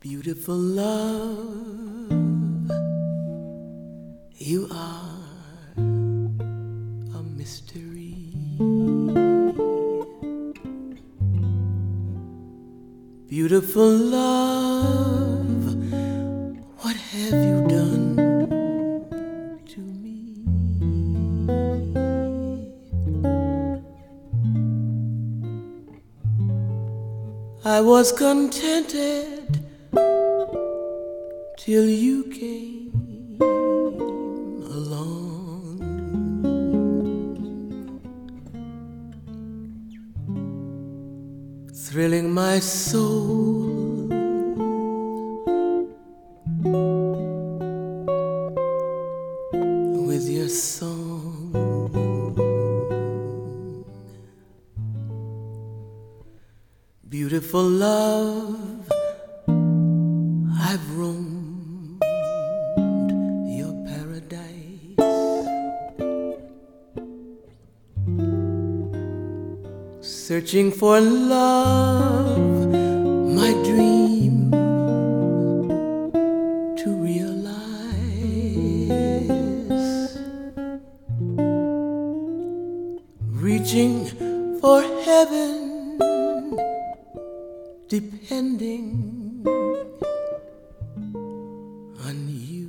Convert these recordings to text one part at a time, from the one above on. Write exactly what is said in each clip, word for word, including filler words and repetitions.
Beautiful love, you are a mystery. Beautiful love, what have you done to me? I was contented till you came along. Thrilling my soul with your song. Beautiful love, I've roamed your paradise, searching for love, my dream to realize, reaching for heaven, depending on you.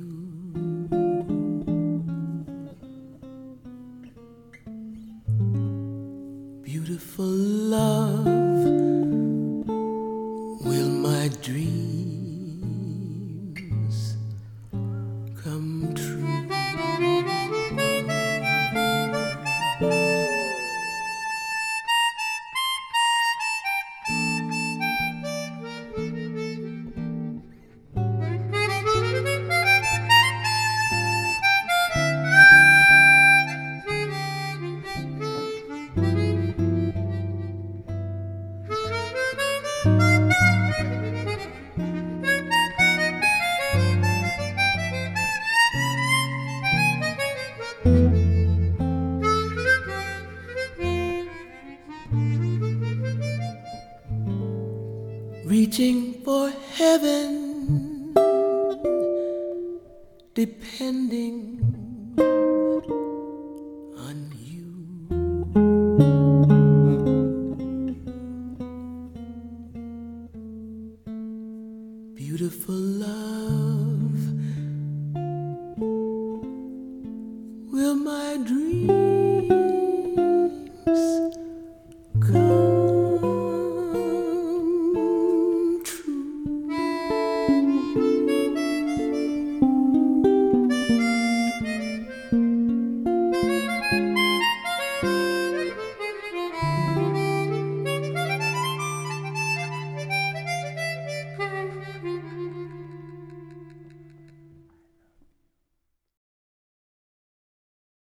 Beautiful love, will my dreams come true? Reaching for heaven, depending on you. Beautiful love, will my dream